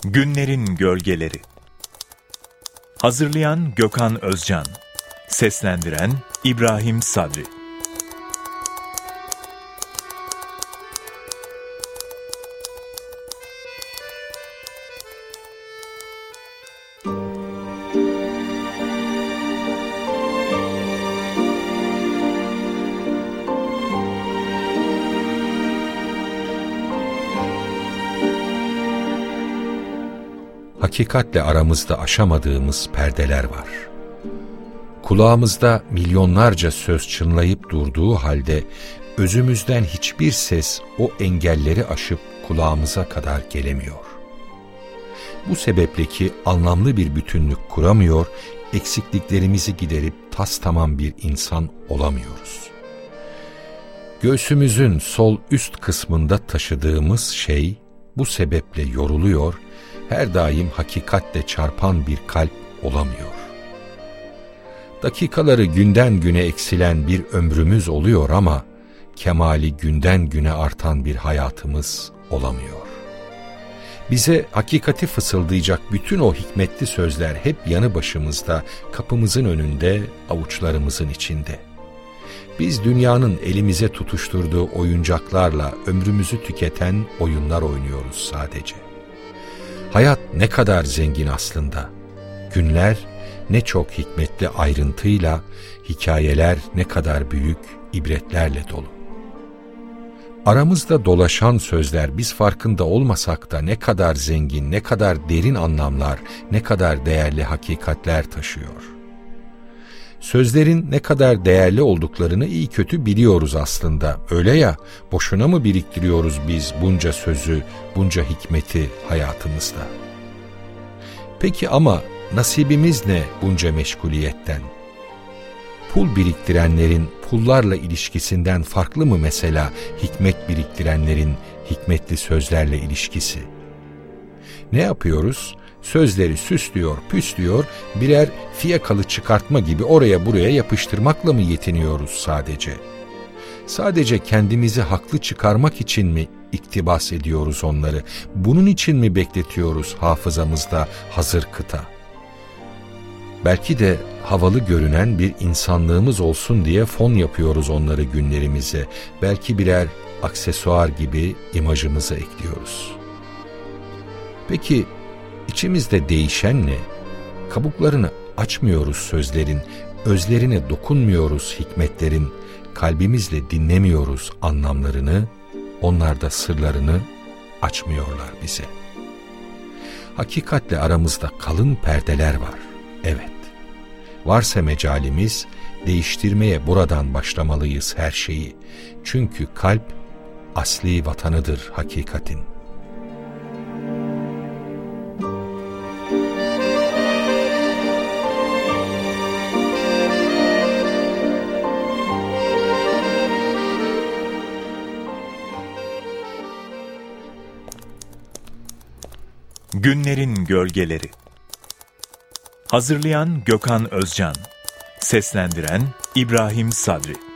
Günlerin Gölgeleri. Hazırlayan Gökhan Özcan. Seslendiren İbrahim Sadri. Hakikatle aramızda aşamadığımız perdeler var. Kulağımızda milyonlarca söz çınlayıp durduğu halde özümüzden hiçbir ses o engelleri aşıp kulağımıza kadar gelemiyor. Bu sebeple ki anlamlı bir bütünlük kuramıyor, eksikliklerimizi giderip tastamam bir insan olamıyoruz. Göğsümüzün sol üst kısmında taşıdığımız şey bu sebeple yoruluyor, her daim hakikatle çarpan bir kalp olamıyor. Dakikaları günden güne eksilen bir ömrümüz oluyor ama kemali günden güne artan bir hayatımız olamıyor. Bize hakikati fısıldayacak bütün o hikmetli sözler hep yanı başımızda, kapımızın önünde, avuçlarımızın içinde. Biz dünyanın elimize tutuşturduğu oyuncaklarla ömrümüzü tüketen oyunlar oynuyoruz sadece. Hayat ne kadar zengin aslında. Günler ne çok hikmetli ayrıntıyla, hikayeler ne kadar büyük ibretlerle dolu. Aramızda dolaşan sözler biz farkında olmasak da ne kadar zengin, ne kadar derin anlamlar, ne kadar değerli hakikatler taşıyor. Sözlerin ne kadar değerli olduklarını iyi kötü biliyoruz aslında. Öyle ya, boşuna mı biriktiriyoruz biz bunca sözü, bunca hikmeti hayatımızda? Peki ama nasibimiz ne bunca meşguliyetten? Pul biriktirenlerin pullarla ilişkisinden farklı mı mesela hikmet biriktirenlerin hikmetli sözlerle ilişkisi? Ne yapıyoruz? Sözleri süslüyor, püslüyor, birer fiyakalı çıkartma gibi oraya buraya yapıştırmakla mı yetiniyoruz sadece? Sadece kendimizi haklı çıkarmak için mi iktibas ediyoruz onları? Bunun için mi bekletiyoruz hafızamızda hazır kıta? Belki de havalı görünen bir insanlığımız olsun diye fon yapıyoruz onları günlerimize. Belki birer aksesuar gibi imajımıza ekliyoruz. Peki İçimizde değişen ne? Kabuklarını açmıyoruz sözlerin, özlerine dokunmuyoruz hikmetlerin, kalbimizle dinlemiyoruz anlamlarını, onlar da sırlarını açmıyorlar bize. Hakikatle aramızda kalın perdeler var, evet. Varsa mecalimiz, değiştirmeye buradan başlamalıyız her şeyi. Çünkü kalp asli vatanıdır hakikatin. Günlerin Gölgeleri. Hazırlayan Gökhan Özcan. Seslendiren İbrahim Sadri.